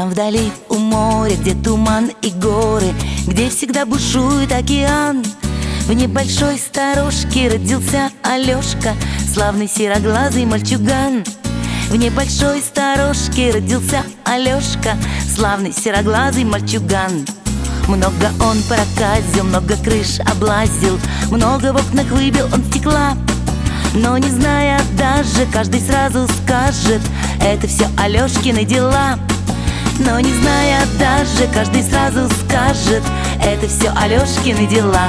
Там вдали у моря, где туман и горы, где всегда бушует океан, в небольшой сторожке родился Алёшка, славный сероглазый мальчуган. В небольшой сторожке родился Алёшка, славный сероглазый мальчуган. Много он проказил, много крыш облазил, много в окнах выбил он стекла. Но не зная даже, каждый сразу скажет: это все Алёшкины дела. Но не зная даже, каждый сразу скажет: это все Алёшкины дела.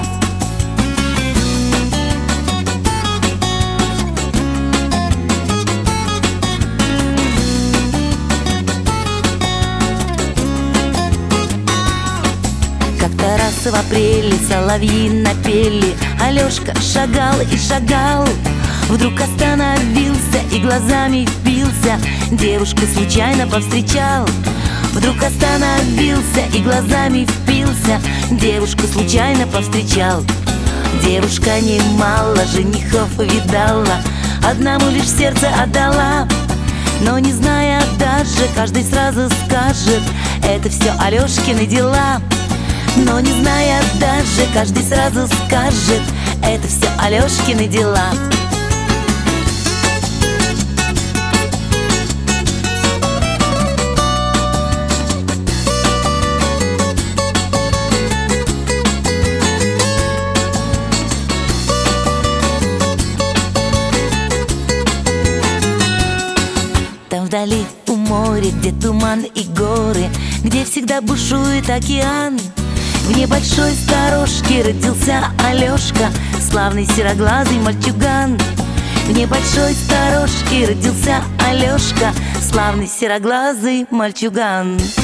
Как-то раз в апреле соловьи напели, Алёшка шагал и шагал, вдруг остановился и глазами впился, девушку случайно повстречал. Вдруг остановился и глазами впился, девушку случайно повстречал. Девушка немало женихов видала, одному лишь сердце отдала. Но не зная даже, каждый сразу скажет: это все Алёшкины дела. Но не зная даже, каждый сразу скажет: это все Алёшкины дела. Там вдали у моря, где туман и горы, где всегда бушует океан, в небольшой сторожке родился Алёшка, славный сероглазый мальчуган. В небольшой сторожке родился Алёшка, славный сероглазый мальчуган.